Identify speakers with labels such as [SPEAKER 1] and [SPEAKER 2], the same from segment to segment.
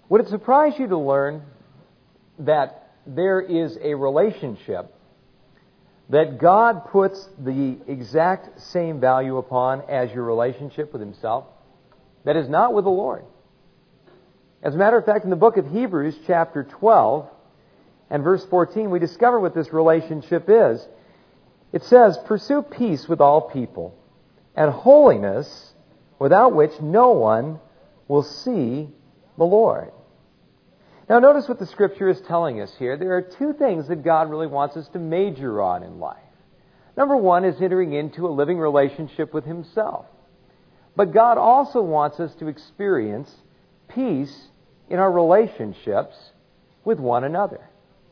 [SPEAKER 1] Would it surprise you to learn that there is a relationship that God puts the exact same value upon as your relationship with Himself? That is not with the Lord. As a matter of fact, in the book of Hebrews, chapter 12, and verse 14, we discover what this relationship is. It says, "Pursue peace with all people, and holiness, without which no one will see the Lord." Now notice what the Scripture is telling us here. There are two things that God really wants us to major on in life. Number one is entering into a living relationship with Himself. But God also wants us to experience peace in our relationships with one another.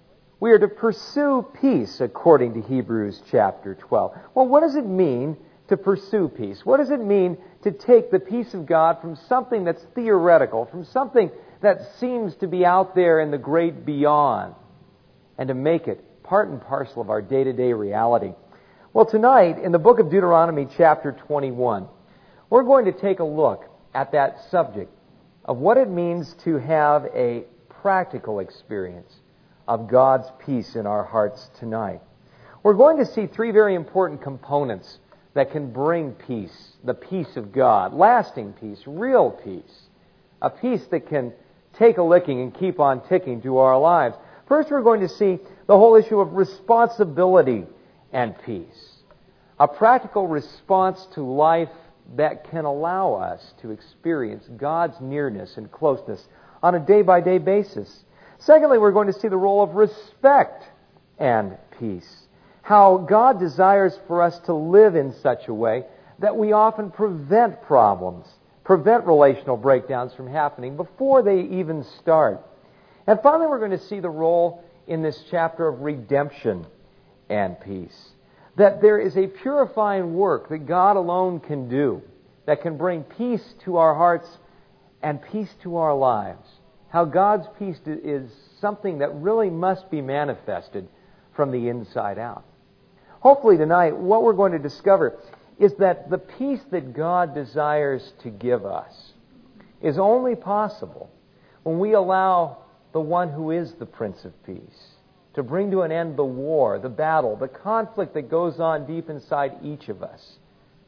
[SPEAKER 1] We are to pursue peace according to Hebrews chapter 12. Well, what does it mean to pursue peace? What does it mean to take the peace of God from something that's theoretical, from something that seems to be out there in the great beyond, and to make it part and parcel of our day-to-day reality? Well, tonight, in the book of Deuteronomy chapter 21, we're going to take a look at that subject of what it means to have a practical experience of God's peace in our hearts tonight. We're going to see three very important components that can bring peace, the peace of God, lasting peace, real peace, a peace that can take a licking and keep on ticking to our lives. First, we're going to see the whole issue of responsibility and peace, a practical response to life that can allow us to experience God's nearness and closeness on a day-by-day basis. Secondly, we're going to see the role of respect and peace. How God desires for us to live in such a way that we often prevent problems, prevent relational breakdowns from happening before they even start. And finally, we're going to see the role in this chapter of redemption and peace. That there is a purifying work that God alone can do that can bring peace to our hearts and peace to our lives. How God's peace is something that really must be manifested from the inside out. Hopefully tonight, what we're going to discover is that the peace that God desires to give us is only possible when we allow the one who is the Prince of Peace to bring to an end the war, the battle, the conflict that goes on deep inside each of us.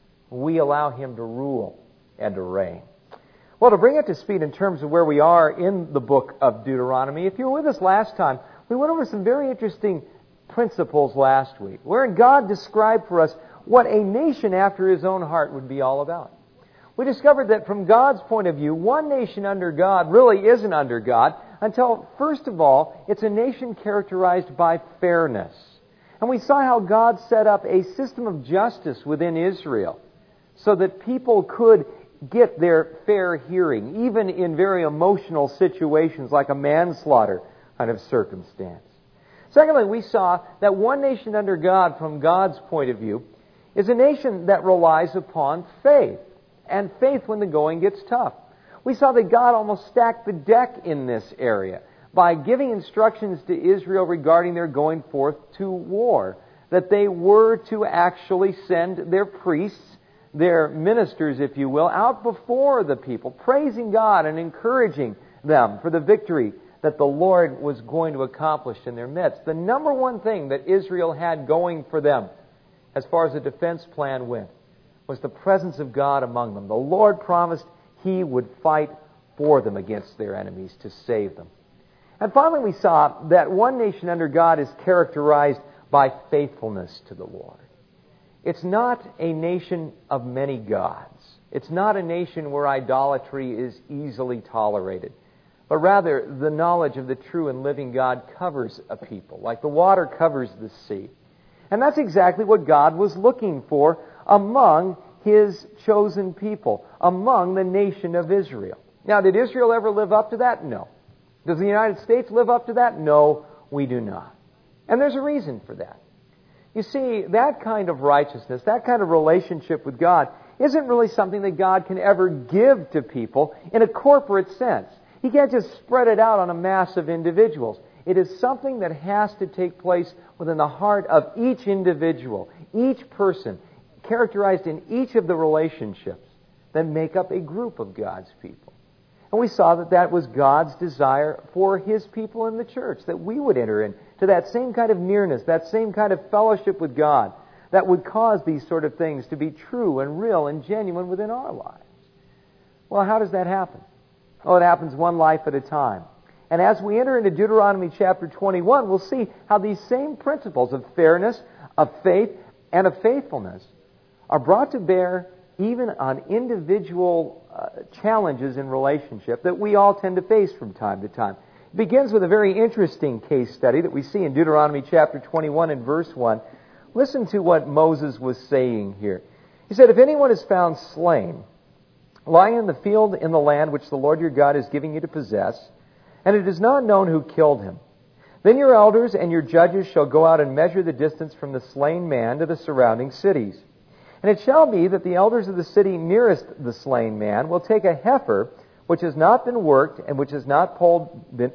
[SPEAKER 1] We allow Him to rule and to reign. Well, to bring it to speed in terms of where we are in the book of Deuteronomy, if you were with us last time, we went over some very interesting principles last week, wherein God described for us what a nation after His own heart would be all about. We discovered that from God's point of view, one nation under God really isn't under God until, first of all, it's a nation characterized by fairness. And we saw how God set up a system of justice within Israel so that people could get their fair hearing, even in very emotional situations like a manslaughter kind of circumstance. Secondly, we saw that one nation under God, from God's point of view, is a nation that relies upon faith, and faith when the going gets tough. We saw that God almost stacked the deck in this area by giving instructions to Israel regarding their going forth to war, that they were to actually send their priests, their ministers, if you will, out before the people, praising God and encouraging them for the victory that the Lord was going to accomplish in their midst. The number one thing that Israel had going for them, as far as the defense plan went, was the presence of God among them. The Lord promised He would fight for them against their enemies to save them. And finally, we saw that one nation under God is characterized by faithfulness to the Lord. It's not a nation of many gods. It's not a nation where idolatry is easily tolerated. But rather, the knowledge of the true and living God covers a people, like the water covers the sea. And that's exactly what God was looking for among His chosen people, among the nation of Israel. Now, did Israel ever live up to that? No. Does the United States live up to that? No, we do not. And there's a reason for that. You see, that kind of righteousness, that kind of relationship with God, isn't really something that God can ever give to people in a corporate sense. He can't just spread it out on a mass of individuals. It is something that has to take place within the heart of each individual, each person, characterized in each of the relationships that make up a group of God's people. And we saw that that was God's desire for His people in the church, that we would enter into that same kind of nearness, that same kind of fellowship with God that would cause these sort of things to be true and real and genuine within our lives. Well, how does that happen? Oh, it happens one life at a time. And as we enter into Deuteronomy chapter 21, we'll see how these same principles of fairness, of faith, and of faithfulness are brought to bear even on individual challenges in relationship that we all tend to face from time to time. It begins with a very interesting case study that we see in Deuteronomy chapter 21 and verse 1. Listen to what Moses was saying here. He said, "If anyone is found slain, lying in the field in the land which the Lord your God is giving you to possess, and it is not known who killed him, then your elders and your judges shall go out and measure the distance from the slain man to the surrounding cities. And it shall be that the elders of the city nearest the slain man will take a heifer which has not been worked and which has not pulled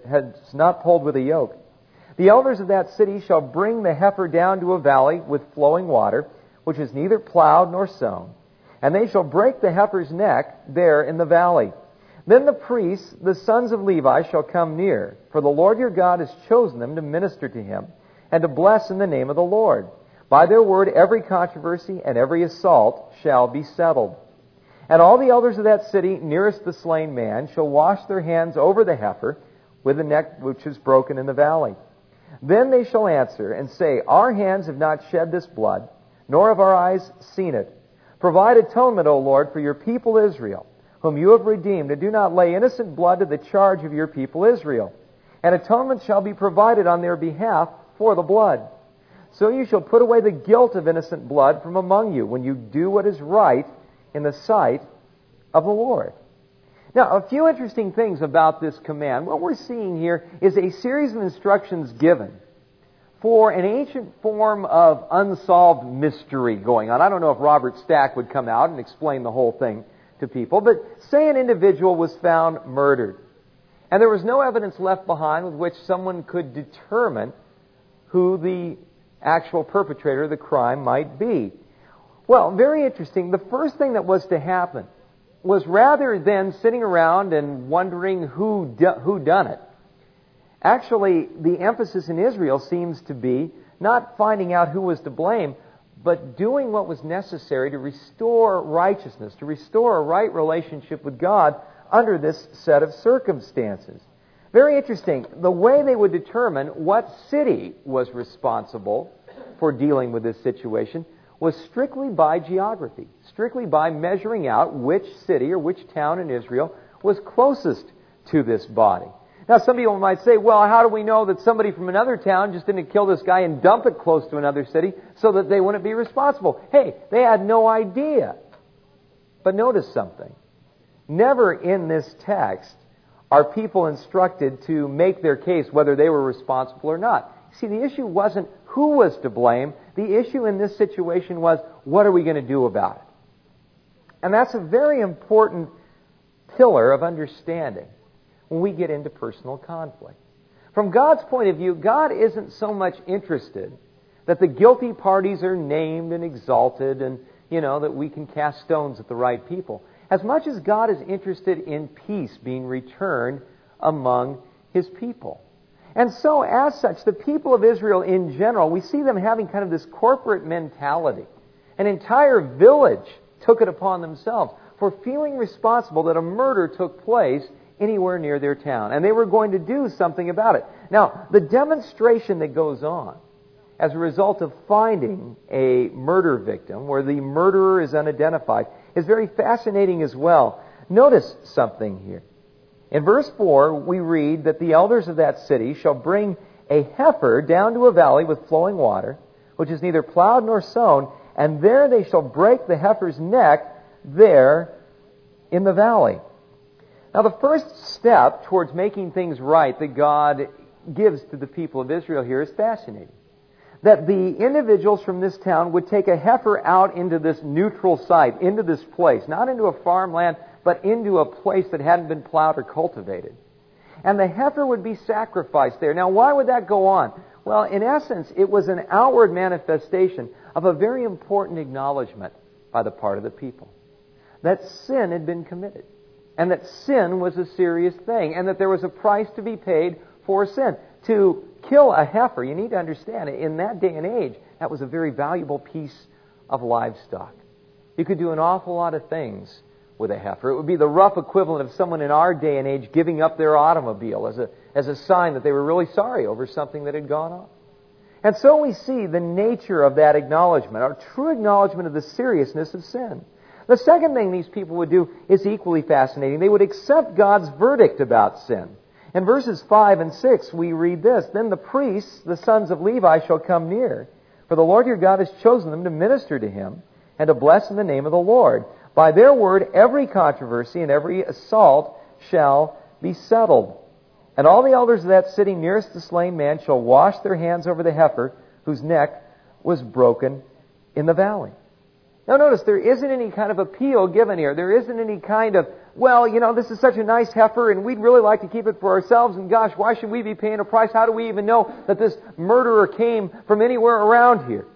[SPEAKER 1] with a yoke. The elders of that city shall bring the heifer down to a valley with flowing water, which is neither plowed nor sown. And they shall break the heifer's neck there in the valley. Then the priests, the sons of Levi, shall come near, for the Lord your God has chosen them to minister to Him and to bless in the name of the Lord. By their word every controversy and every assault shall be settled. And all the elders of that city nearest the slain man shall wash their hands over the heifer with the neck which is broken in the valley. Then they shall answer and say, Our hands have not shed this blood, nor have our eyes seen it. Provide atonement, O Lord, for your people Israel, whom you have redeemed, and do not lay innocent blood to the charge of your people Israel. And atonement shall be provided on their behalf for the blood. So you shall put away the guilt of innocent blood from among you when you do what is right in the sight of the Lord." Now, a few interesting things about this command. What we're seeing here is a series of instructions given for an ancient form of unsolved mystery going on. I don't know if Robert Stack would come out and explain the whole thing to people, but say an individual was found murdered, and there was no evidence left behind with which someone could determine who the actual perpetrator of the crime might be. Well, very interesting. The first thing that was to happen was, rather than sitting around and wondering who done it, actually the emphasis in Israel seems to be not finding out who was to blame, but doing what was necessary to restore righteousness, to restore a right relationship with God under this set of circumstances. Very interesting. The way they would determine what city was responsible for dealing with this situation was strictly by geography, strictly by measuring out which city or which town in Israel was closest to this body. Now, some people might say, well, how do we know that somebody from another town just didn't kill this guy and dump it close to another city so that they wouldn't be responsible? Hey, they had no idea. But notice something. Never in this text are people instructed to make their case whether they were responsible or not. See, the issue wasn't who was to blame. The issue in this situation was, what are we going to do about it? And that's a very important pillar of understanding when we get into personal conflict. From God's point of view, God isn't so much interested that the guilty parties are named and exalted and, that we can cast stones at the right people, as much as God is interested in peace being returned among His people. And so, as such, the people of Israel in general, we see them having kind of this corporate mentality. An entire village took it upon themselves for feeling responsible that a murder took place anywhere near their town. And they were going to do something about it. Now, the demonstration that goes on as a result of finding a murder victim where the murderer is unidentified is very fascinating as well. Notice something here. In verse 4, we read that the elders of that city shall bring a heifer down to a valley with flowing water, which is neither plowed nor sown, and there they shall break the heifer's neck there in the valley. Now, the first step towards making things right that God gives to the people of Israel here is fascinating. That the individuals from this town would take a heifer out into this neutral site, into this place, not into a farmland, but into a place that hadn't been plowed or cultivated. And the heifer would be sacrificed there. Now, why would that go on? Well, in essence, it was an outward manifestation of a very important acknowledgement by the part of the people that sin had been committed. and that sin was a serious thing, and that there was a price to be paid for sin. To kill a heifer, you need to understand, in that day and age, that was a very valuable piece of livestock. You could do an awful lot of things with a heifer. It would be the rough equivalent of someone in our day and age giving up their automobile as a sign that they were really sorry over something that had gone on. And so we see the nature of that acknowledgement, our true acknowledgement of the seriousness of sin. The second thing these people would do is equally fascinating. They would accept God's verdict about sin. In verses 5 and 6, we read this, "Then the priests, the sons of Levi, shall come near, for the Lord your God has chosen them to minister to Him and to bless in the name of the Lord. By their word, every controversy and every assault shall be settled. And all the elders of that city nearest the slain man shall wash their hands over the heifer whose neck was broken in the valley." Now notice, there isn't any kind of appeal given here. There isn't any kind of, well, this is such a nice heifer and we'd really like to keep it for ourselves, and gosh, why should we be paying a price? How do we even know that this murderer came from anywhere around here?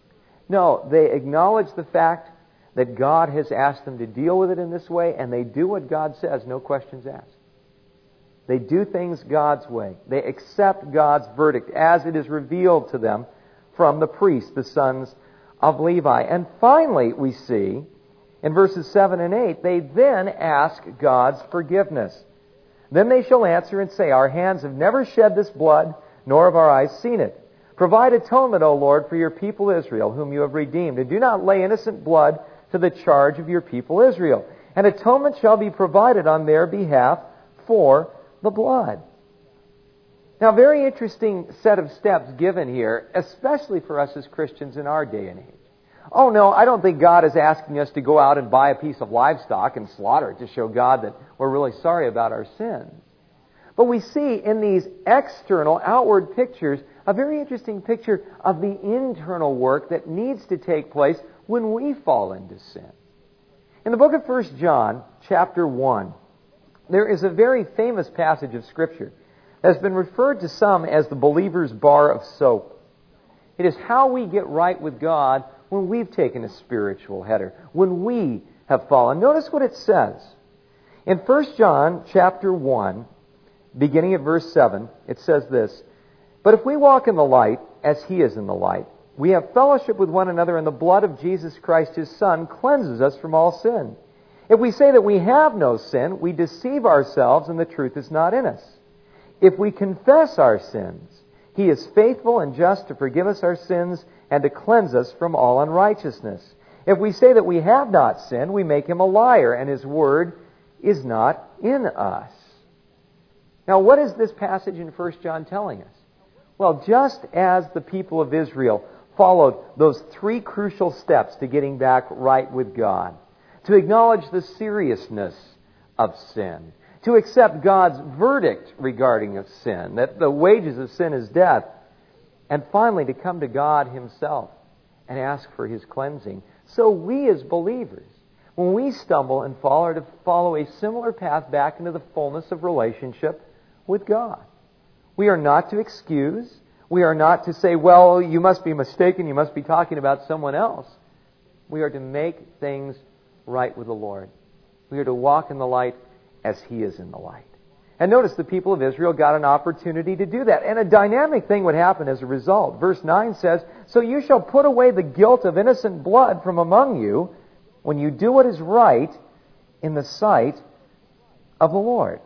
[SPEAKER 1] No, they acknowledge the fact that God has asked them to deal with it in this way, and they do what God says, no questions asked. They do things God's way. They accept God's verdict as it is revealed to them from the priests, the sons of Levi. And finally, we see in verses 7 and 8, they then ask God's forgiveness. "Then they shall answer and say, Our hands have never shed this blood, nor have our eyes seen it. Provide atonement, O Lord, for your people Israel, whom you have redeemed, and do not lay innocent blood to the charge of your people Israel. And atonement shall be provided on their behalf for the blood." Now, very interesting set of steps given here, especially for us as Christians in our day and age. Oh no, I don't think God is asking us to go out and buy a piece of livestock and slaughter it to show God that we're really sorry about our sins. But we see in these external, outward pictures, a very interesting picture of the internal work that needs to take place when we fall into sin. In the book of 1 John, chapter 1, there is a very famous passage of Scripture that has been referred to some as the believer's bar of soap. It is how we get right with God when we've taken a spiritual header, when we have fallen. Notice what it says. In 1 John chapter 1, beginning at verse 7, it says this, "But if we walk in the light, as He is in the light, we have fellowship with one another, and the blood of Jesus Christ, His Son, cleanses us from all sin. If we say that we have no sin, we deceive ourselves, and the truth is not in us. If we confess our sins, He is faithful and just to forgive us our sins and to cleanse us from all unrighteousness. If we say that we have not sinned, we make Him a liar, and His word is not in us." Now, what is this passage in 1 John telling us? Well, just as the people of Israel followed those three crucial steps to getting back right with God, to acknowledge the seriousness of sin, to accept God's verdict regarding sin, that the wages of sin is death, and finally to come to God Himself and ask for His cleansing. So we as believers, when we stumble and fall, are to follow a similar path back into the fullness of relationship with God. We are not to excuse. We are not to say, well, you must be mistaken, you must be talking about someone else. We are to make things right with the Lord. We are to walk in the light as He is in the light. And notice the people of Israel got an opportunity to do that. And a dynamic thing would happen as a result. Verse 9 says, "So you shall put away the guilt of innocent blood from among you when you do what is right in the sight of the Lord."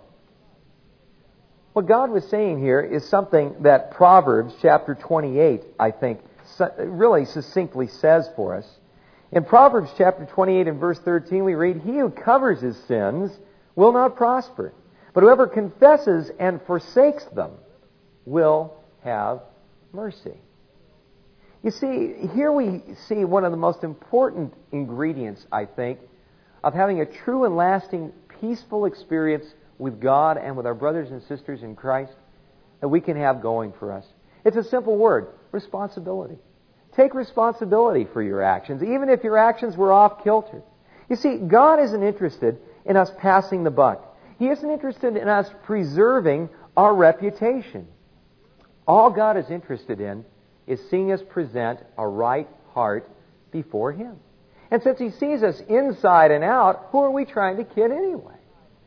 [SPEAKER 1] What God was saying here is something that Proverbs chapter 28, I think, really succinctly says for us. In Proverbs chapter 28 and verse 13, we read, "He who covers his sins will not prosper, but whoever confesses and forsakes them will have mercy." You see, here we see one of the most important ingredients, I think, of having a true and lasting peaceful experience with God and with our brothers and sisters in Christ that we can have going for us. It's a simple word, responsibility. Take responsibility for your actions, even if your actions were off kilter. You see, God isn't interested in us passing the buck. He isn't interested in us preserving our reputation. All God is interested in is seeing us present a right heart before Him. And since He sees us inside and out, who are we trying to kid anyway?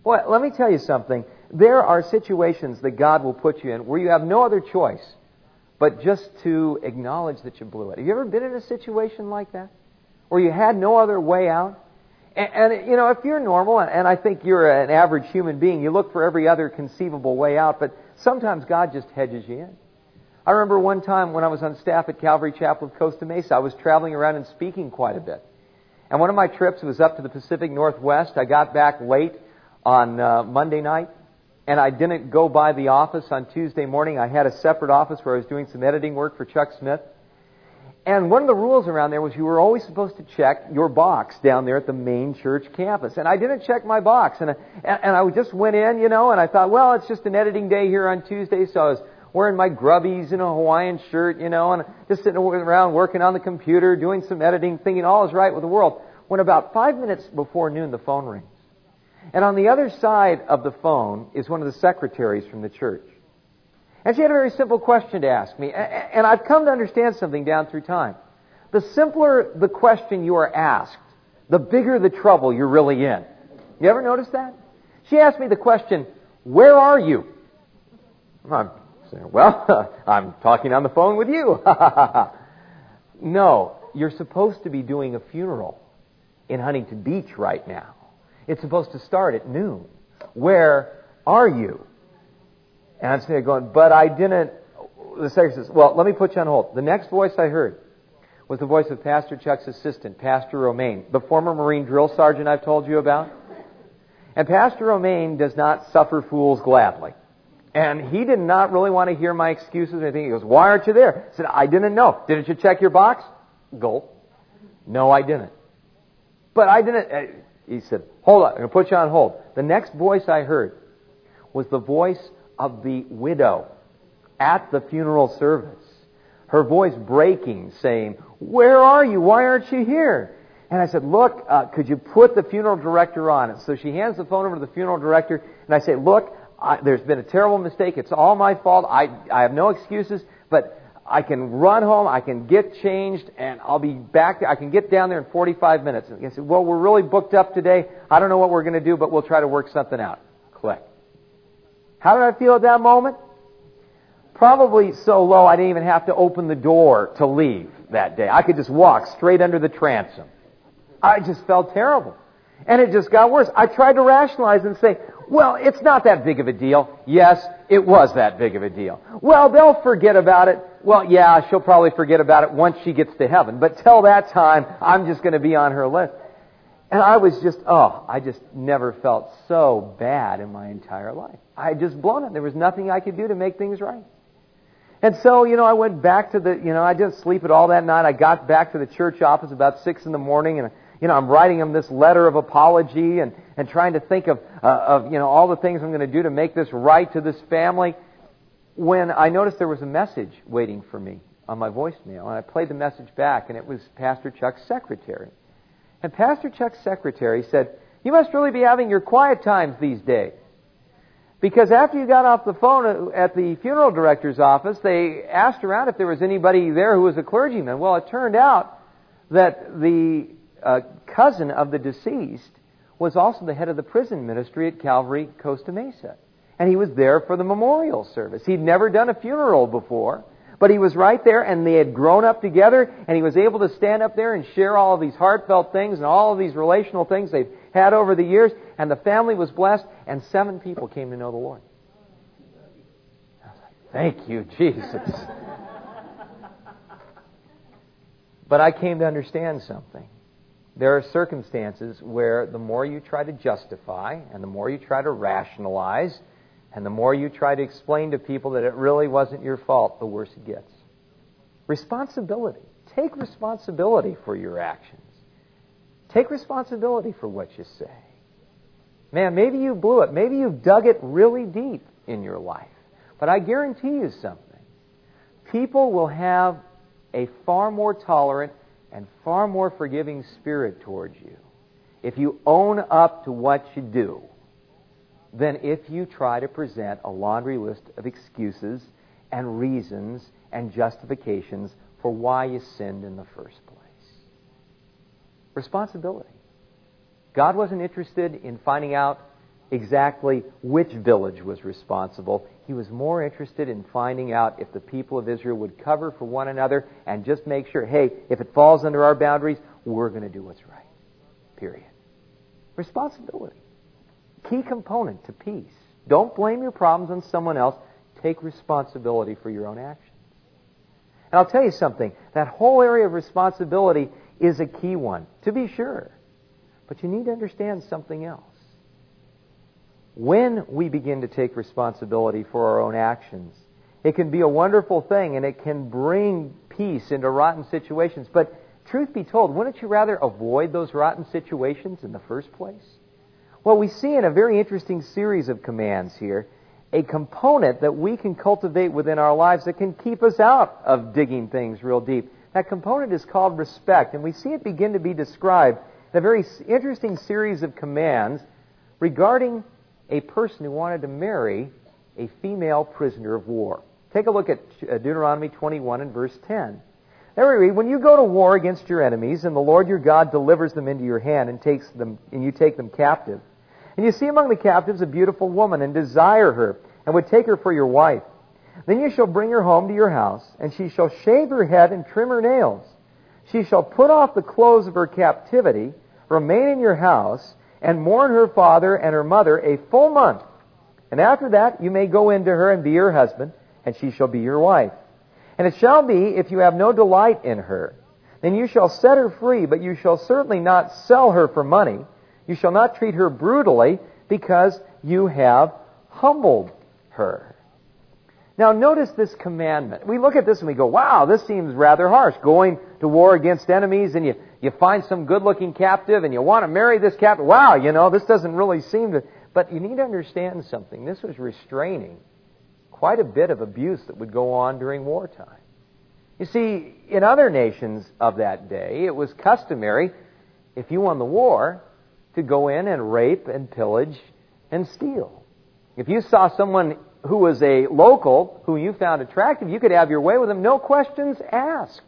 [SPEAKER 1] Well, let me tell you something. There are situations that God will put you in where you have no other choice but just to acknowledge that you blew it. Have you ever been in a situation like that? Where you had no other way out? And if you're normal, and I think you're an average human being, you look for every other conceivable way out, but sometimes God just hedges you in. I remember one time when I was on staff at Calvary Chapel of Costa Mesa, I was traveling around and speaking quite a bit. And one of my trips was up to the Pacific Northwest. I got back late on Monday night, and I didn't go by the office on Tuesday morning. I had a separate office where I was doing some editing work for Chuck Smith. And one of the rules around there was you were always supposed to check your box down there at the main church campus. And I didn't check my box. And I just went in, and I thought, well, it's just an editing day here on Tuesday, so I was wearing my grubbies and a Hawaiian shirt, and just sitting around working on the computer, doing some editing, thinking all is right with the world. When about 5 minutes before noon, the phone rings. And on the other side of the phone is one of the secretaries from the church. And she had a very simple question to ask me. And I've come to understand something down through time. The simpler the question you are asked, the bigger the trouble you're really in. You ever notice that? She asked me the question, "Where are you?" I'm saying, well, I'm talking on the phone with you. No, you're supposed to be doing a funeral in Huntington Beach right now. It's supposed to start at noon. Where are you? And I'm sitting there going, but I didn't. The secretary says, well, let me put you on hold. The next voice I heard was the voice of Pastor Chuck's assistant, Pastor Romaine, the former Marine drill sergeant I've told you about. And Pastor Romaine does not suffer fools gladly. And he did not really want to hear my excuses or anything. He goes, why aren't you there? I said, I didn't know. Didn't you check your box? Gulp. No, I didn't. But I didn't. He said, hold on, I'm going to put you on hold. The next voice I heard was the voice of the widow at the funeral service. Her voice breaking, saying, where are you? Why aren't you here? And I said, look, could you put the funeral director on? And so she hands the phone over to the funeral director, and I say, look, there's been a terrible mistake. It's all my fault. I have no excuses, but I can run home, I can get changed, and I'll be back. I can get down there in 45 minutes. And I said, well, we're really booked up today. I don't know what we're going to do, but we'll try to work something out. Click. How did I feel at that moment? Probably so low I didn't even have to open the door to leave that day. I could just walk straight under the transom. I just felt terrible. And it just got worse. I tried to rationalize and say, well, it's not that big of a deal. Yes, it was that big of a deal. Well, they'll forget about it. Well, yeah, she'll probably forget about it once she gets to heaven. But till that time, I'm just going to be on her list. And I was just, I just never felt so bad in my entire life. I had just blown it. There was nothing I could do to make things right. And so, I went back to I didn't sleep at all that night. I got back to the church office about 6 a.m. and I'm writing them this letter of apology and trying to think of all the things I'm going to do to make this right to this family, when I noticed there was a message waiting for me on my voicemail. And I played the message back, and it was Pastor Chuck's secretary. And Pastor Chuck's secretary said, you must really be having your quiet times these days. Because after you got off the phone at the funeral director's office, they asked around if there was anybody there who was a clergyman. Well, it turned out that the cousin of the deceased was also the head of the prison ministry at Calvary Costa Mesa. And he was there for the memorial service. He'd never done a funeral before, but he was right there, and they had grown up together, and he was able to stand up there and share all of these heartfelt things and all of these relational things they've had over the years, and the family was blessed, and 7 people came to know the Lord. I was like, thank you, Jesus. But I came to understand something. There are circumstances where the more you try to justify and the more you try to rationalize and the more you try to explain to people that it really wasn't your fault, the worse it gets. Responsibility. Take responsibility for your actions. Take responsibility for what you say. Man, maybe you blew it. Maybe you've dug it really deep in your life. But I guarantee you something. People will have a far more tolerant and far more forgiving spirit towards you if you own up to what you do than if you try to present a laundry list of excuses and reasons and justifications for why you sinned in the first place. Responsibility. God wasn't interested in finding out exactly which village was responsible. He was more interested in finding out if the people of Israel would cover for one another and just make sure, hey, if it falls under our boundaries, we're going to do what's right. Period. Responsibility. Key component to peace. Don't blame your problems on someone else. Take responsibility for your own actions. And I'll tell you something. That whole area of responsibility is a key one, to be sure. But you need to understand something else. When we begin to take responsibility for our own actions, it can be a wonderful thing and it can bring peace into rotten situations. But truth be told, wouldn't you rather avoid those rotten situations in the first place? Well, we see in a very interesting series of commands here a component that we can cultivate within our lives that can keep us out of digging things real deep. That component is called respect, and we see it begin to be described in a very interesting series of commands regarding a person who wanted to marry a female prisoner of war. Take a look at Deuteronomy 21 and verse 10. There we read, when you go to war against your enemies, and the Lord your God delivers them into your hand and you take them captive, and you see among the captives a beautiful woman, and desire her, and would take her for your wife, then you shall bring her home to your house, and she shall shave her head and trim her nails. She shall put off the clothes of her captivity, remain in your house, and mourn her father and her mother a full month. And after that you may go into her and be her husband, and she shall be your wife. And it shall be, if you have no delight in her, then you shall set her free, but you shall certainly not sell her for money. You shall not treat her brutally, because you have humbled her. Now notice this commandment. We look at this and we go, wow, this seems rather harsh. Going to war against enemies and you find some good-looking captive and you want to marry this captive. Wow, this doesn't really seem to... But you need to understand something. This was restraining quite a bit of abuse that would go on during wartime. You see, in other nations of that day, it was customary, if you won the war, to go in and rape and pillage and steal. If you saw someone who was a local who you found attractive, you could have your way with them, no questions asked.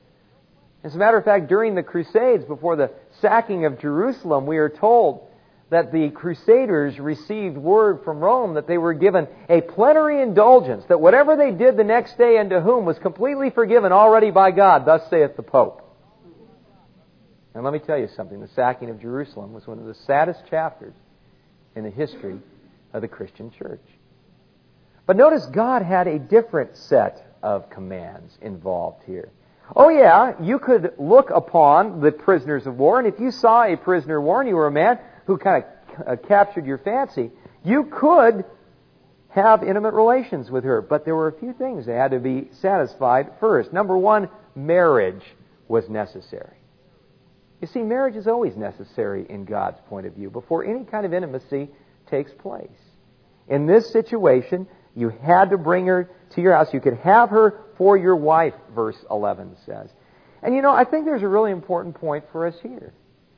[SPEAKER 1] As a matter of fact, during the Crusades, before the sacking of Jerusalem, we are told that the Crusaders received word from Rome that they were given a plenary indulgence, that whatever they did the next day unto whom was completely forgiven already by God, thus saith the Pope. And let me tell you something, the sacking of Jerusalem was one of the saddest chapters in the history of the Christian church. But notice God had a different set of commands involved here. Oh yeah, you could look upon the prisoners of war, and if you saw a prisoner of war and you were a man who kind of captured your fancy, you could have intimate relations with her. But there were a few things that had to be satisfied first. Number one, marriage was necessary. You see, marriage is always necessary in God's point of view before any kind of intimacy takes place. In this situation, you had to bring her to your house. You could have her for your wife, verse 11 says. And I think there's a really important point for us here.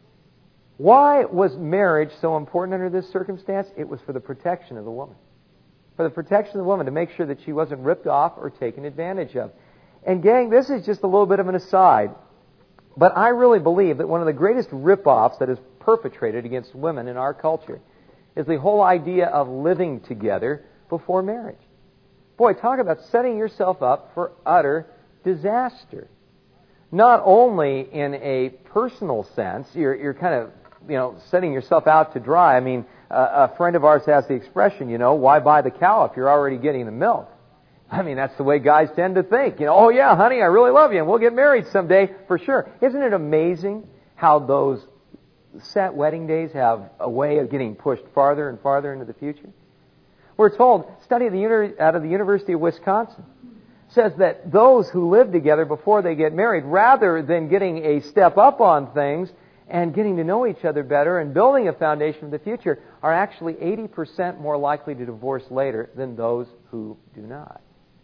[SPEAKER 1] Why was marriage so important under this circumstance? It was for the protection of the woman. For the protection of the woman, to make sure that she wasn't ripped off or taken advantage of. And gang, this is just a little bit of an aside, but I really believe that one of the greatest rip-offs that is perpetrated against women in our culture is the whole idea of living together before marriage. Boy, talk about setting yourself up for utter disaster. Not only in a personal sense, you're kind of, setting yourself out to dry. I mean, a friend of ours has the expression, why buy the cow if you're already getting the milk? I mean, that's the way guys tend to think. Oh yeah, honey, I really love you and we'll get married someday for sure. Isn't it amazing how those set wedding days have a way of getting pushed farther and farther into the future? We're told, study out of the University of Wisconsin says that those who live together before they get married, rather than getting a step up on things and getting to know each other better and building a foundation for the future, are actually 80% more likely to divorce later than those who do not.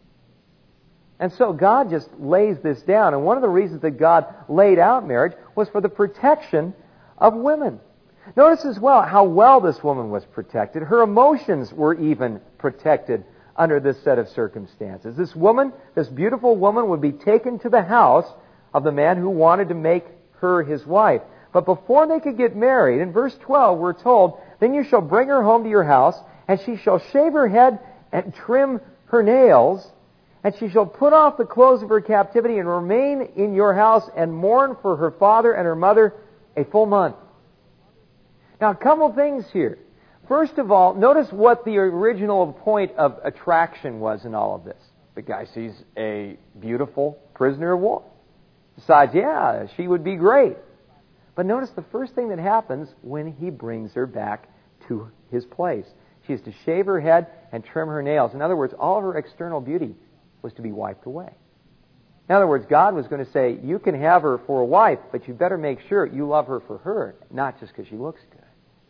[SPEAKER 1] And so God just lays this down. And one of the reasons that God laid out marriage was for the protection of women. Notice as well how well this woman was protected. Her emotions were even protected under this set of circumstances. This woman, this beautiful woman, would be taken to the house of the man who wanted to make her his wife. But before they could get married, in verse 12 we're told Then you shall bring her home to your house, and she shall shave her head and trim her nails, and she shall put off the clothes of her captivity and remain in your house and mourn for her father and her mother a full month. Now, a couple things here. First of all, notice what the original point of attraction was in all of this. The guy sees a beautiful prisoner of war. Decides, yeah, she would be great. But notice the first thing that happens when he brings her back to his place. She is to shave her head and trim her nails. In other words, all of her external beauty was to be wiped away. In other words, God was going to say, you can have her for a wife, but you better make sure you love her for her, not just because she looks good.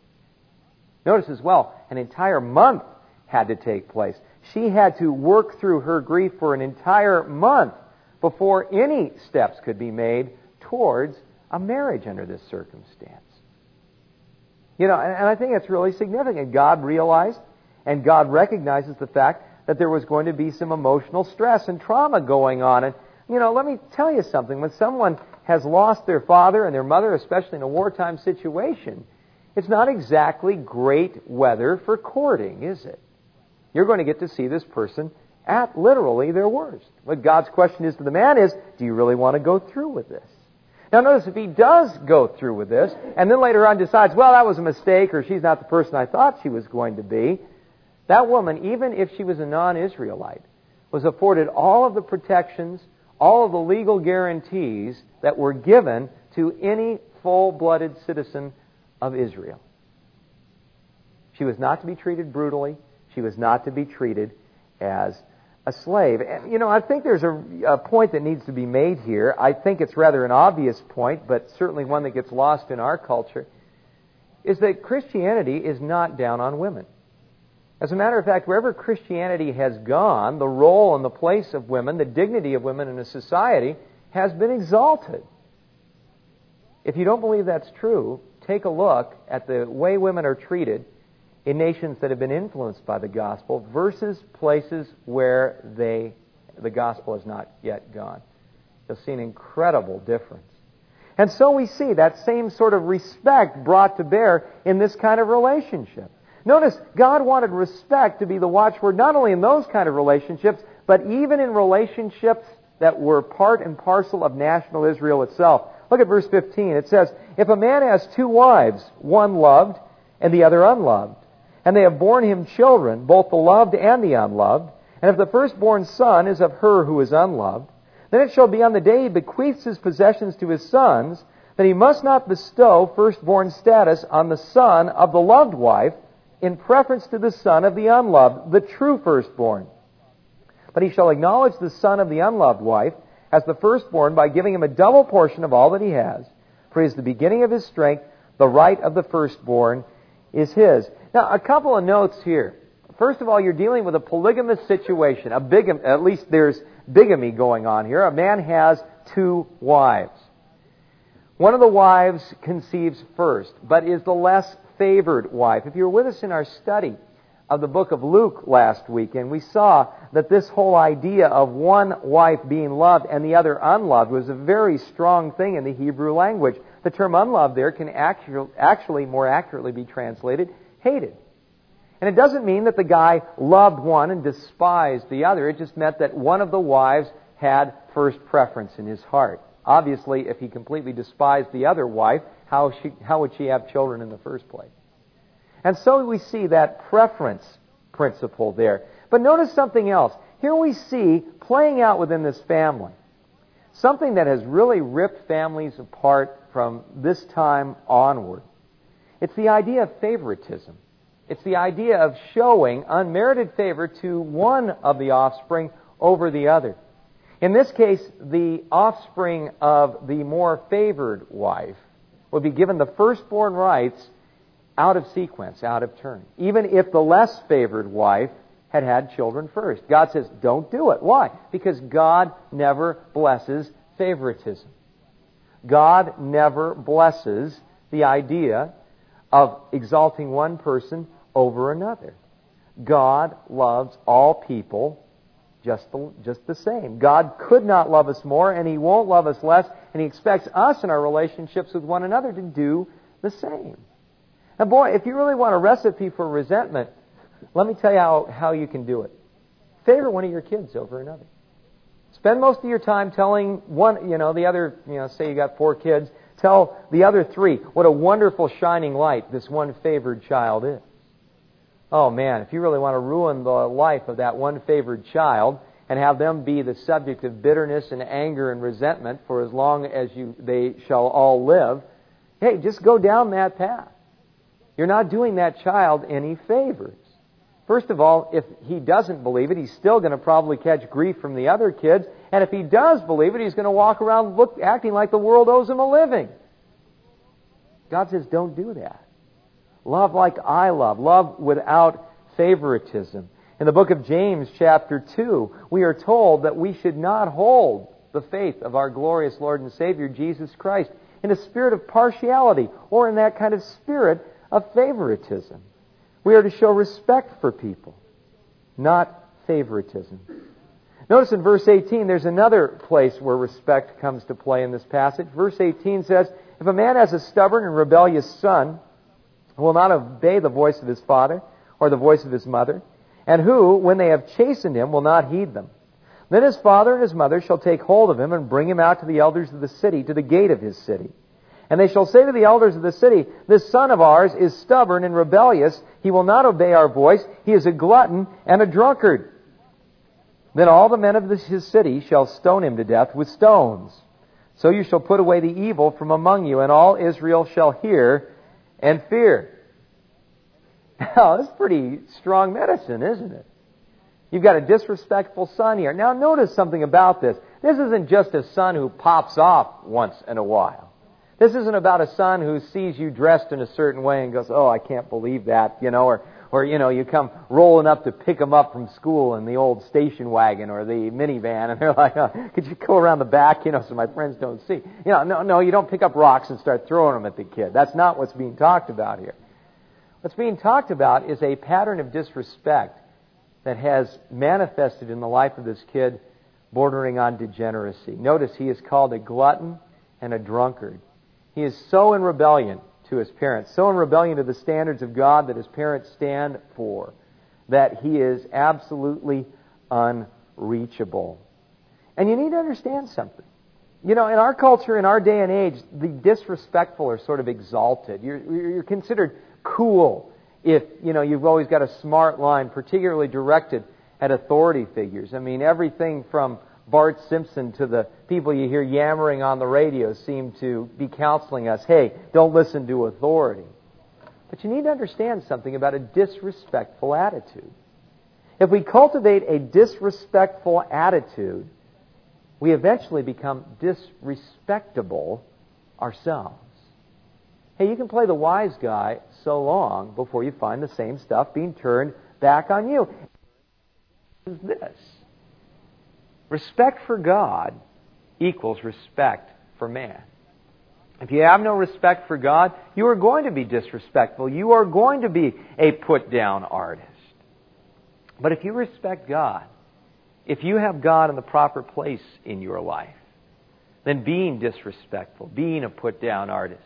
[SPEAKER 1] Notice as well, an entire month had to take place. She had to work through her grief for an entire month before any steps could be made towards a marriage under this circumstance. You know, and I think it's really significant. God realized and God recognizes the fact that there was going to be some emotional stress and trauma going on. And, you know, let me tell you something. When someone has lost their father and their mother, especially in a wartime situation, it's not exactly great weather for courting, is it? You're going to get to see this person at literally their worst. What God's question is to the man is, do you really want to go through with this? Now notice, if he does go through with this, and then later on decides, well, that was a mistake, or she's not the person I thought she was going to be, that woman, even if she was a non-Israelite, was afforded all of the protections, all of the legal guarantees that were given to any full-blooded citizen of Israel. She was not to be treated brutally. She was not to be treated as a slave. And, you know, I think there's a point that needs to be made here. I think it's rather an obvious point, but certainly one that gets lost in our culture, is that Christianity is not down on women. As a matter of fact, wherever Christianity has gone, the role and the place of women, the dignity of women in a society, has been exalted. If you don't believe that's true, take a look at the way women are treated in nations that have been influenced by the gospel versus places where the gospel has not yet gone. You'll see an incredible difference. And so we see that same sort of respect brought to bear in this kind of relationship. Notice, God wanted respect to be the watchword not only in those kind of relationships, but even in relationships that were part and parcel of national Israel itself. Look at verse 15. It says, if a man has two wives, one loved and the other unloved, and they have borne him children, both the loved and the unloved, and if the firstborn son is of her who is unloved, then it shall be on the day he bequeaths his possessions to his sons, that he must not bestow firstborn status on the son of the loved wife in preference to the son of the unloved, the true firstborn. But he shall acknowledge the son of the unloved wife as the firstborn by giving him a double portion of all that he has. For he is the beginning of his strength, the right of the firstborn is his. Now, a couple of notes here. First of all, you're dealing with a polygamous situation. At least there's bigamy going on here. A man has two wives. One of the wives conceives first, but is the less favored wife. If you were with us in our study of the book of Luke last weekend, we saw that this whole idea of one wife being loved and the other unloved was a very strong thing in the Hebrew language. The term unloved there can actually more accurately be translated hated. And it doesn't mean that the guy loved one and despised the other. It just meant that one of the wives had first preference in his heart. Obviously, if he completely despised the other wife, how would she have children in the first place? And so we see that preference principle there. But notice something else. Here we see, playing out within this family, something that has really ripped families apart from this time onward. It's the idea of favoritism. It's the idea of showing unmerited favor to one of the offspring over the other. In this case, the offspring of the more favored wife would be given the firstborn rights out of sequence, out of turn, even if the less favored wife had had children first. God says, don't do it. Why? Because God never blesses favoritism. God never blesses the idea of exalting one person over another. God loves all people just the same. God could not love us more, and He won't love us less, and He expects us in our relationships with one another to do the same. And boy, if you really want a recipe for resentment, let me tell you how you can do it. Favor one of your kids over another. Spend most of your time telling the other, say you got 4 kids, tell the other 3 what a wonderful shining light this one favored child is. Oh man, if you really want to ruin the life of that one favored child and have them be the subject of bitterness and anger and resentment for as long as they shall all live, hey, just go down that path. You're not doing that child any favors. First of all, if he doesn't believe it, he's still going to probably catch grief from the other kids. And if he does believe it, he's going to walk around acting like the world owes him a living. God says, don't do that. Love like I love. Love without favoritism. In the book of James, chapter 2, we are told that we should not hold the faith of our glorious Lord and Savior, Jesus Christ, in a spirit of partiality or in that kind of spirit of favoritism. We are to show respect for people, not favoritism. Notice in verse 18, there's another place where respect comes to play in this passage. Verse 18 says, if a man has a stubborn and rebellious son who will not obey the voice of his father or the voice of his mother, and who, when they have chastened him, will not heed them, then his father and his mother shall take hold of him and bring him out to the elders of the city, to the gate of his city. And they shall say to the elders of the city, this son of ours is stubborn and rebellious. He will not obey our voice. He is a glutton and a drunkard. Then all the men of his city shall stone him to death with stones. So you shall put away the evil from among you, and all Israel shall hear and fear. Now, that's pretty strong medicine, isn't it? You've got a disrespectful son here. Now, notice something about this. This isn't just a son who pops off once in a while. This isn't about a son who sees you dressed in a certain way and goes, oh, I can't believe that, or you come rolling up to pick him up from school in the old station wagon or the minivan, and they're like, oh, could you go around the back, so my friends don't see. No, you don't pick up rocks and start throwing them at the kid. That's not what's being talked about here. What's being talked about is a pattern of disrespect that has manifested in the life of this kid bordering on degeneracy. Notice he is called a glutton and a drunkard. He is so in rebellion to his parents, so in rebellion to the standards of God that his parents stand for, that he is absolutely unreachable. And you need to understand something. In our culture, in our day and age, the disrespectful are sort of exalted. You're considered cool if, you've always got a smart line, particularly directed at authority figures. I mean, everything from Bart Simpson to the people you hear yammering on the radio seem to be counseling us, hey, don't listen to authority. But you need to understand something about a disrespectful attitude. If we cultivate a disrespectful attitude, we eventually become disrespectable ourselves. Hey, you can play the wise guy so long before you find the same stuff being turned back on you. Is this. Respect for God equals respect for man. If you have no respect for God, you are going to be disrespectful. You are going to be a put-down artist. But if you respect God, if you have God in the proper place in your life, then being disrespectful, being a put-down artist,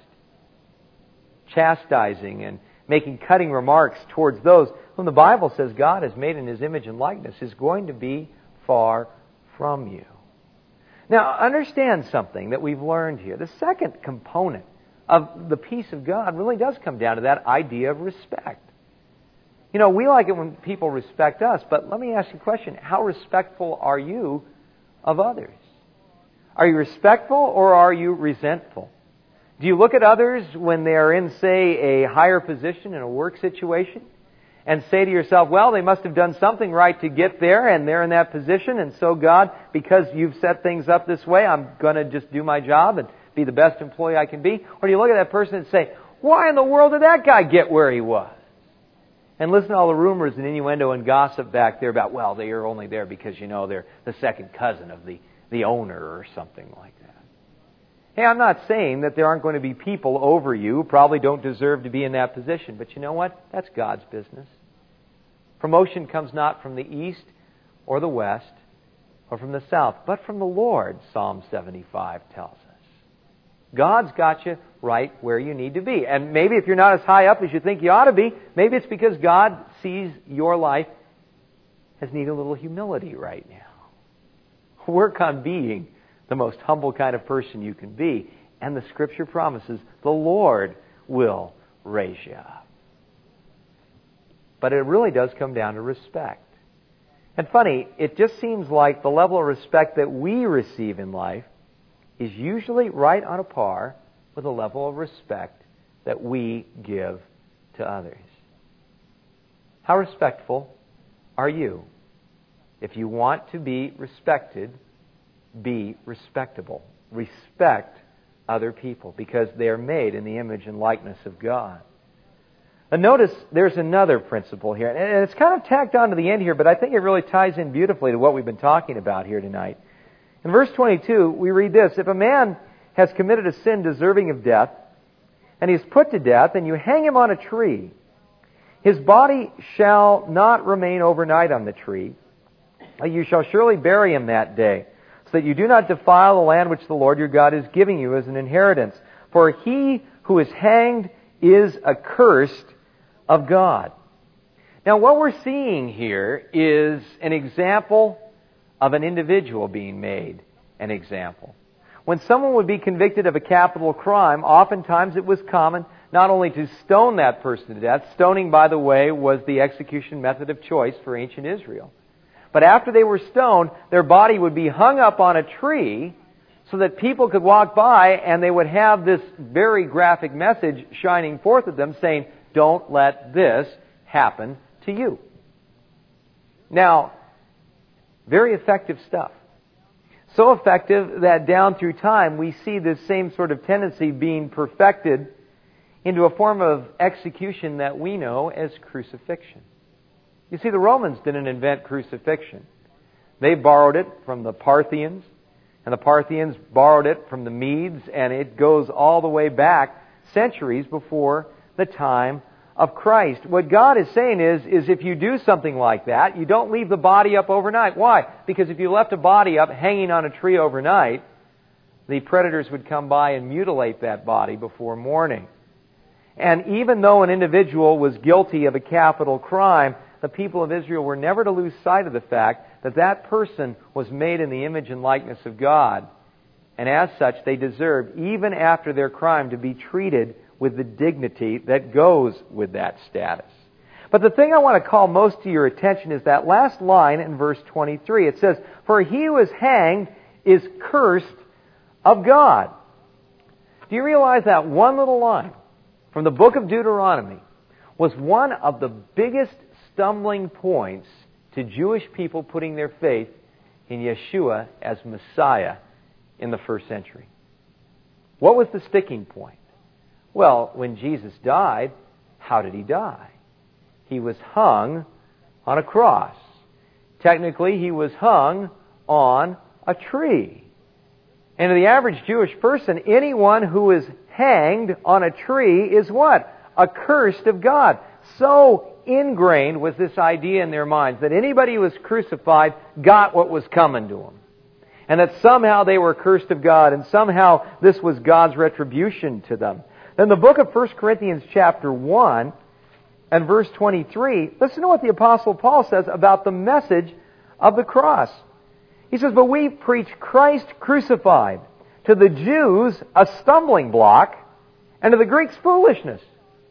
[SPEAKER 1] chastising and making cutting remarks towards those whom the Bible says God has made in His image and likeness is going to be far from you. Now, understand something that we've learned here. The second component of the peace of God really does come down to that idea of respect. We like it when people respect us, but let me ask you a question. How respectful are you of others? Are you respectful or are you resentful? Do you look at others when they are in, say, a higher position in a work situation and say to yourself, well, they must have done something right to get there and they're in that position, and so God, because you've set things up this way, I'm going to just do my job and be the best employee I can be? Or do you look at that person and say, why in the world did that guy get where he was? And listen to all the rumors and innuendo and gossip back there about, well, they are only there because, they're the second cousin of the owner or something like that. Hey, I'm not saying that there aren't going to be people over you who probably don't deserve to be in that position, but you know what? That's God's business. Promotion comes not from the east or the west or from the south, but from the Lord, Psalm 75 tells us. God's got you right where you need to be. And maybe if you're not as high up as you think you ought to be, maybe it's because God sees your life as needing a little humility right now. Work on being the most humble kind of person you can be. And the Scripture promises the Lord will raise you up. But it really does come down to respect. And funny, it just seems like the level of respect that we receive in life is usually right on a par with the level of respect that we give to others. How respectful are you? If you want to be respected, be respectable. Respect other people because they are made in the image and likeness of God. And notice there's another principle here, and it's kind of tacked on to the end here, but I think it really ties in beautifully to what we've been talking about here tonight. In verse 22, we read this: if a man has committed a sin deserving of death, and he is put to death, and you hang him on a tree, his body shall not remain overnight on the tree. You shall surely bury him that day, so that you do not defile the land which the Lord your God is giving you as an inheritance. For he who is hanged is accursed of God. Now, what we're seeing here is an example of an individual being made an example. When someone would be convicted of a capital crime, oftentimes it was common not only to stone that person to death. Stoning, by the way, was the execution method of choice for ancient Israel. But after they were stoned, their body would be hung up on a tree so that people could walk by and they would have this very graphic message shining forth at them saying, "Don't let this happen to you." Now, very effective stuff. So effective that down through time we see this same sort of tendency being perfected into a form of execution that we know as crucifixion. You see, the Romans didn't invent crucifixion. They borrowed it from the Parthians, and the Parthians borrowed it from the Medes, and it goes all the way back centuries before the time of Christ. What God is saying is if you do something like that, you don't leave the body up overnight. Why? Because if you left a body up hanging on a tree overnight, the predators would come by and mutilate that body before morning. And even though an individual was guilty of a capital crime, the people of Israel were never to lose sight of the fact that that person was made in the image and likeness of God. And as such, they deserved, even after their crime, to be treated with the dignity that goes with that status. But the thing I want to call most to your attention is that last line in verse 23. It says, "For he who is hanged is cursed of God." Do you realize that one little line from the book of Deuteronomy was one of the biggest stumbling points to Jewish people putting their faith in Yeshua as Messiah in the first century? What was the sticking point? Well, when Jesus died, how did he die? He was hung on a cross. Technically, he was hung on a tree. And to the average Jewish person, anyone who is hanged on a tree is what? Accursed of God. So ingrained was this idea in their minds that anybody who was crucified got what was coming to them. And that somehow they were cursed of God, and somehow this was God's retribution to them. Then the book of 1 Corinthians chapter 1 and verse 23, listen to what the Apostle Paul says about the message of the cross. He says, "But we preach Christ crucified, to the Jews a stumbling block, and to the Greeks foolishness."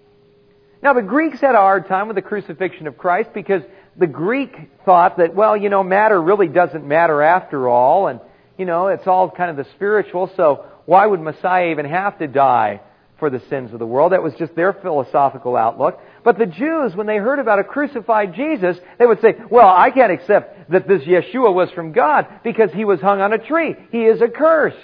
[SPEAKER 1] Now, the Greeks had a hard time with the crucifixion of Christ because the Greek thought that, well, matter really doesn't matter after all, and, it's all kind of the spiritual, so why would Messiah even have to die for the sins of the world? That was just their philosophical outlook. But the Jews, when they heard about a crucified Jesus, they would say, well, I can't accept that this Yeshua was from God because he was hung on a tree. He is accursed.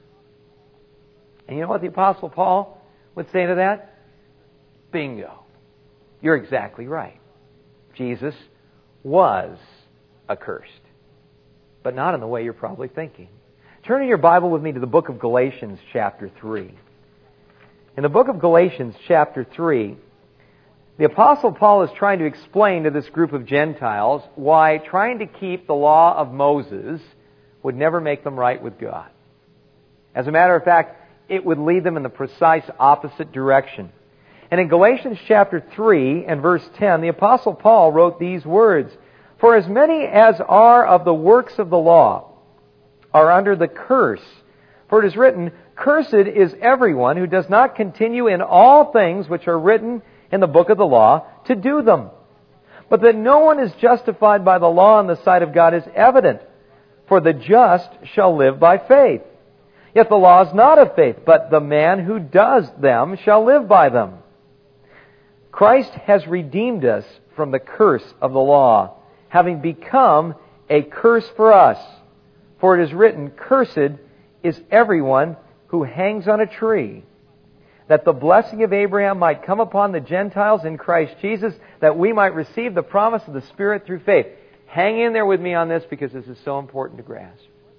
[SPEAKER 1] And you know what the Apostle Paul would say to that? Bingo. You're exactly right. Jesus was accursed. But not in the way you're probably thinking. Turn in your Bible with me to the book of Galatians chapter 3. In the book of Galatians chapter 3, the Apostle Paul is trying to explain to this group of Gentiles why trying to keep the law of Moses would never make them right with God. As a matter of fact, it would lead them in the precise opposite direction. And in Galatians chapter 3 and verse 10, the Apostle Paul wrote these words, "For as many as are of the works of the law are under the curse. For it is written, Cursed is everyone who does not continue in all things which are written in the book of the law to do them. But that no one is justified by the law in the sight of God is evident, for the just shall live by faith. Yet the law is not of faith, but the man who does them shall live by them." Christ has redeemed us from the curse of the law, having become a curse for us. For it is written, Cursed is everyone who hangs on a tree, that the blessing of Abraham might come upon the Gentiles in Christ Jesus, that we might receive the promise of the Spirit through faith. Hang in there with me on this because this is so important to grasp.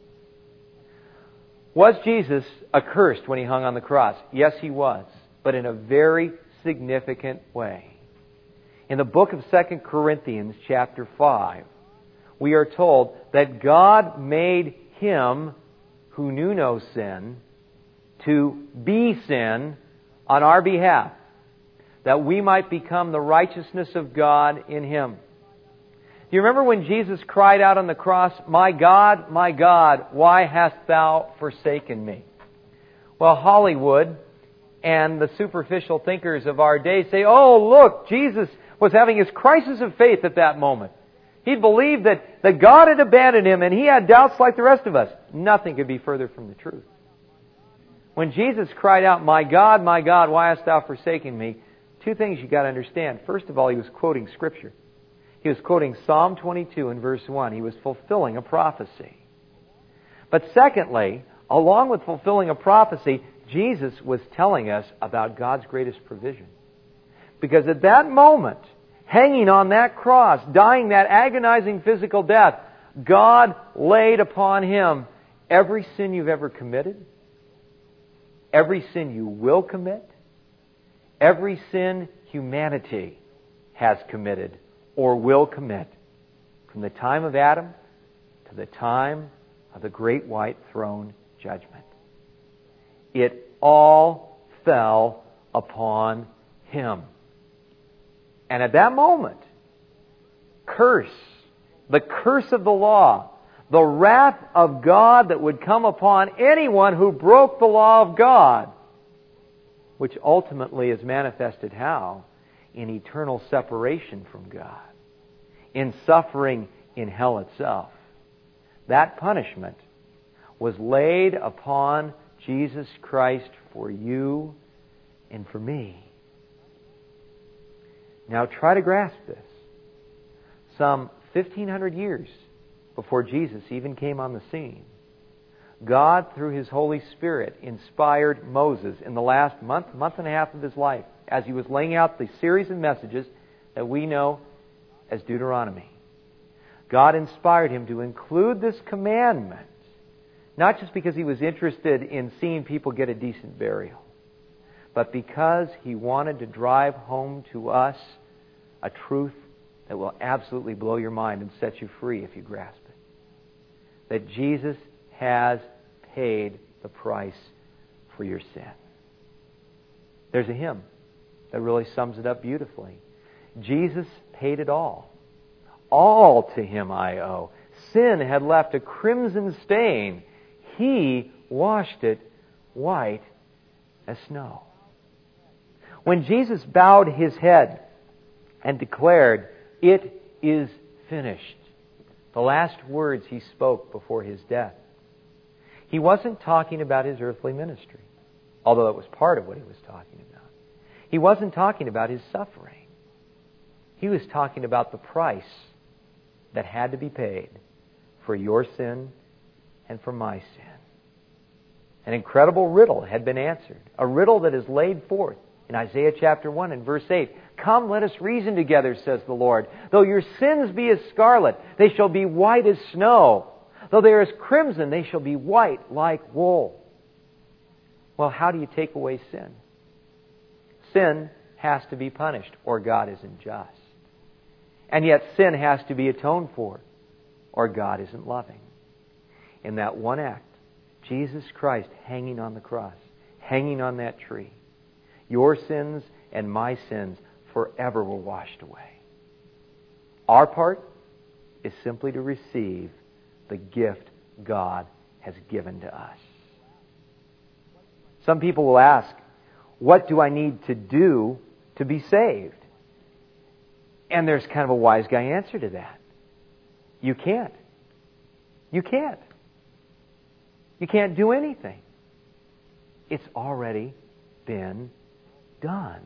[SPEAKER 1] Was Jesus accursed when He hung on the cross? Yes, He was, but in a very significant way. In the book of 2 Corinthians chapter 5, we are told that God made Him who knew no sin to be sin on our behalf, that we might become the righteousness of God in Him. Do you remember when Jesus cried out on the cross, my God, why hast Thou forsaken me?" Well, Hollywood and the superficial thinkers of our day say, oh, look, Jesus was having his crisis of faith at that moment. He believed that God had abandoned him and he had doubts like the rest of us. Nothing could be further from the truth. When Jesus cried out, my God, why hast Thou forsaken me?" Two things you've got to understand. First of all, He was quoting Scripture. He was quoting Psalm 22 in verse 1. He was fulfilling a prophecy. But secondly, along with fulfilling a prophecy, Jesus was telling us about God's greatest provision. Because at that moment, hanging on that cross, dying that agonizing physical death, God laid upon Him every sin you've ever committed, every sin you will commit, every sin humanity has committed or will commit, from the time of Adam to the time of the great white throne judgment. It all fell upon Him. And at that moment, the curse of the law, the wrath of God that would come upon anyone who broke the law of God, which ultimately is manifested how? In eternal separation from God, in suffering in hell itself. That punishment was laid upon Jesus Christ for you and for me. Now try to grasp this. Some 1,500 years before Jesus even came on the scene, God, through His Holy Spirit, inspired Moses in the last month and a half of his life as he was laying out the series of messages that we know as Deuteronomy. God inspired him to include this commandment, not just because He was interested in seeing people get a decent burial, but because He wanted to drive home to us a truth that will absolutely blow your mind and set you free if you grasp it. That Jesus has paid the price for your sin. There's a hymn that really sums it up beautifully. Jesus paid it all. All to Him I owe. Sin had left a crimson stain. He washed it white as snow. When Jesus bowed His head and declared, "It is finished," the last words He spoke before His death, He wasn't talking about His earthly ministry, although it was part of what He was talking about. He wasn't talking about His suffering. He was talking about the price that had to be paid for your sin and for my sin. An incredible riddle had been answered, a riddle that is laid forth in Isaiah chapter 1 and verse 8. "Come, let us reason together, says the Lord. Though your sins be as scarlet, they shall be white as snow. Though they are as crimson, they shall be white like wool." Well, how do you take away sin? Sin has to be punished, or God isn't just. And yet sin has to be atoned for, or God isn't loving. In that one act, Jesus Christ hanging on the cross, hanging on that tree. Your sins and my sins forever were washed away. Our part is simply to receive the gift God has given to us. Some people will ask, what do I need to do to be saved? And there's kind of a wise guy answer to that. You can't. You can't. You can't do anything. It's already been done.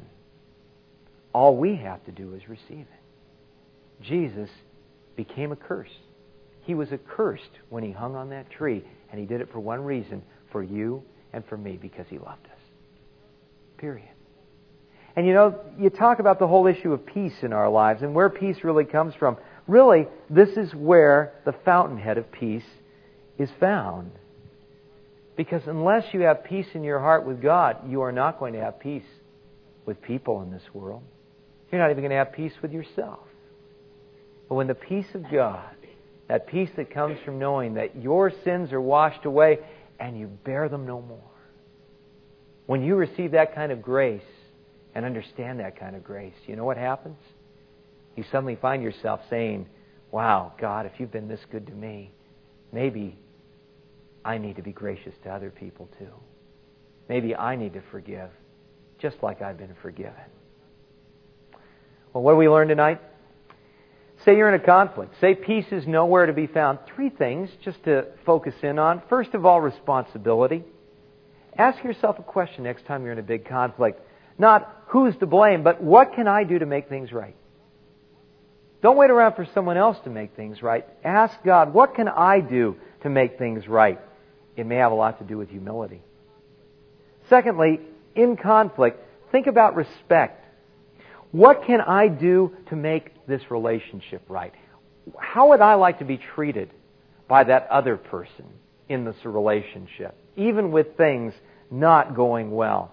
[SPEAKER 1] All we have to do is receive it. Jesus became a curse. He was accursed when He hung on that tree, and He did it for one reason, for you and for me, because He loved us. Period. And you talk about the whole issue of peace in our lives and where peace really comes from. Really, this is where the fountainhead of peace is found. Because unless you have peace in your heart with God, you are not going to have peace with people in this world. You're not even going to have peace with yourself. But when the peace of God, that peace that comes from knowing that your sins are washed away and you bear them no more. When you receive that kind of grace and understand that kind of grace, you know what happens? You suddenly find yourself saying, wow, God, if you've been this good to me, maybe I need to be gracious to other people too. Maybe I need to forgive just like I've been forgiven. Well, what do we learn tonight? Say you're in a conflict. Say peace is nowhere to be found. 3 things just to focus in on. First of all, responsibility. Ask yourself a question next time you're in a big conflict. Not who's to blame, but what can I do to make things right? Don't wait around for someone else to make things right. Ask God, what can I do to make things right? It may have a lot to do with humility. Secondly, in conflict, think about respect. What can I do to make this relationship right? How would I like to be treated by that other person in this relationship, even with things not going well?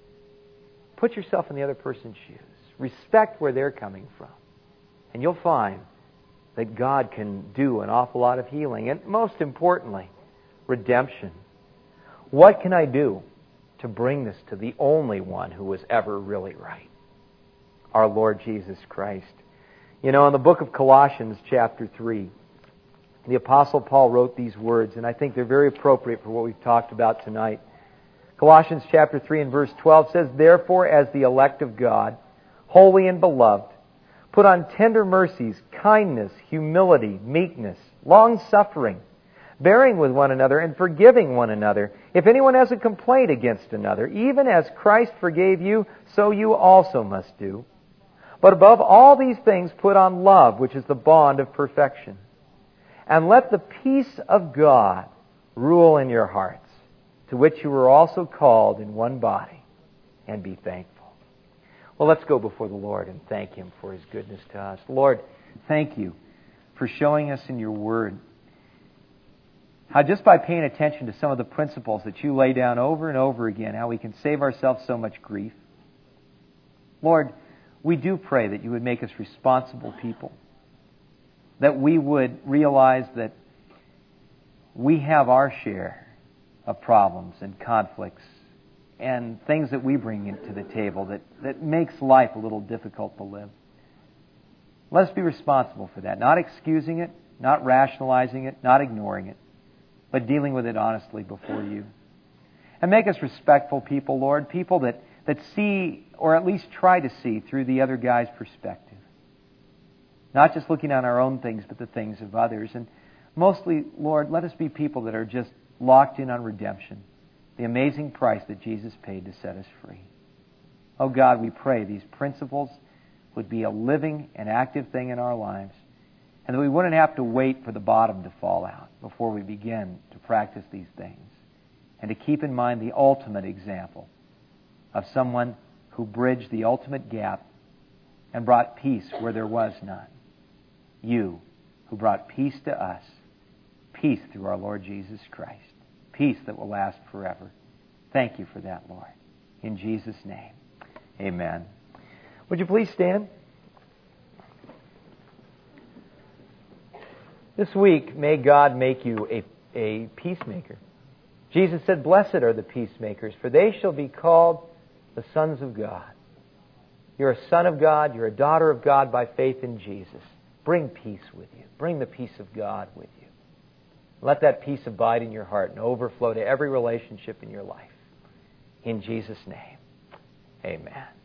[SPEAKER 1] Put yourself in the other person's shoes. Respect where they're coming from. And you'll find that God can do an awful lot of healing. And most importantly, redemption. What can I do to bring this to the only one who was ever really right? Our Lord Jesus Christ. In the book of Colossians chapter 3, the Apostle Paul wrote these words, and I think they're very appropriate for what we've talked about tonight. Colossians chapter 3 and verse 12 says, therefore, as the elect of God, holy and beloved, put on tender mercies, kindness, humility, meekness, long-suffering, bearing with one another and forgiving one another. If anyone has a complaint against another, even as Christ forgave you, so you also must do. But above all these things put on love, which is the bond of perfection. And let the peace of God rule in your hearts, to which you were also called in one body, and be thankful. Well, let's go before the Lord and thank Him for His goodness to us. Lord, thank You for showing us in Your Word how just by paying attention to some of the principles that You lay down over and over again, how we can save ourselves so much grief. Lord, we do pray that You would make us responsible people, that we would realize that we have our share of problems and conflicts and things that we bring into the table that makes life a little difficult to live. Let us be responsible for that, not excusing it, not rationalizing it, not ignoring it, but dealing with it honestly before You. And make us respectful people, Lord, people that see, or at least try to see, through the other guy's perspective. Not just looking on our own things, but the things of others. And mostly, Lord, let us be people that are just locked in on redemption, the amazing price that Jesus paid to set us free. Oh God, we pray these principles would be a living and active thing in our lives, and that we wouldn't have to wait for the bottom to fall out before we begin to practice these things, and to keep in mind the ultimate example of someone who bridged the ultimate gap and brought peace where there was none. You, who brought peace to us, peace through our Lord Jesus Christ, peace that will last forever. Thank You for that, Lord. In Jesus' name, amen. Would you please stand? This week, may God make you a peacemaker. Jesus said, "Blessed are the peacemakers, for they shall be called the sons of God." You're a son of God. You're a daughter of God by faith in Jesus. Bring peace with you. Bring the peace of God with you. Let that peace abide in your heart and overflow to every relationship in your life. In Jesus' name, amen.